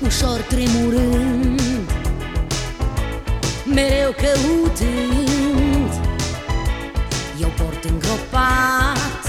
ușor tremurând, mereu căutând. Eu port îngropat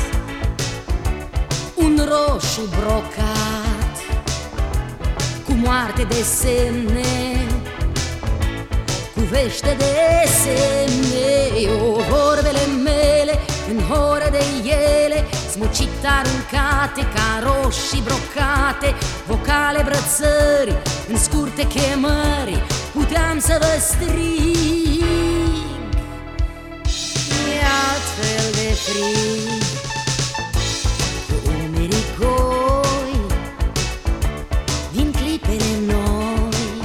un roșu brocat cu moarte de semne, cu vește de semne. Eu, vorbele mele în horă de ele, smucit aruncate ca roșii brocate, vocale brățări în scurte chemări, puteam să vă strig. E altfel de frig, cu umerii goi, vin clipele noi,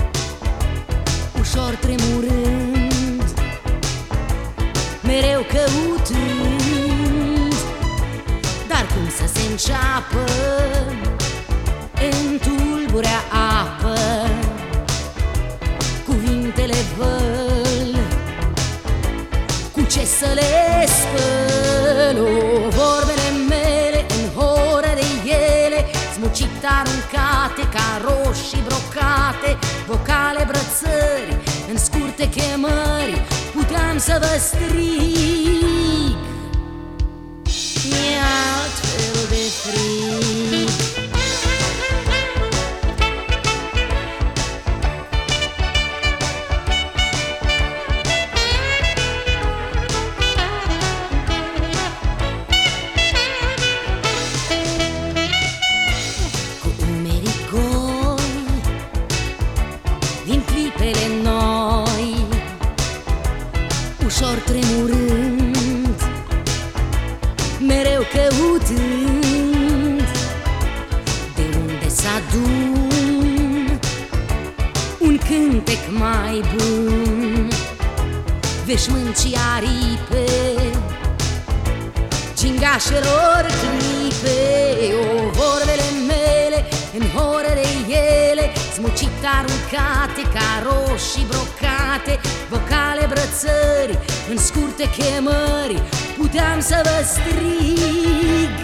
ușor tremurând, mereu căutând. Dar cum să se înceapă în tulburea apă cuvintele văl, cu ce să le spăl? O, vorbele mele în horă de ele, smucit aruncate ca roșii brocate, vocale brățări în scurte chemări, puteam să vă strig. E altfel de frig. Cu umerii goi vin clipele noi, ușor tremurând, mereu căutând. De unde să adun un cântec mai bun, veșmânt și aripe, gingașelor clipe. O, vorbele mele în horă de ele, smucit aruncate ca roșii brocate, vocale brățări în scurte chemări, puteam să vă strig.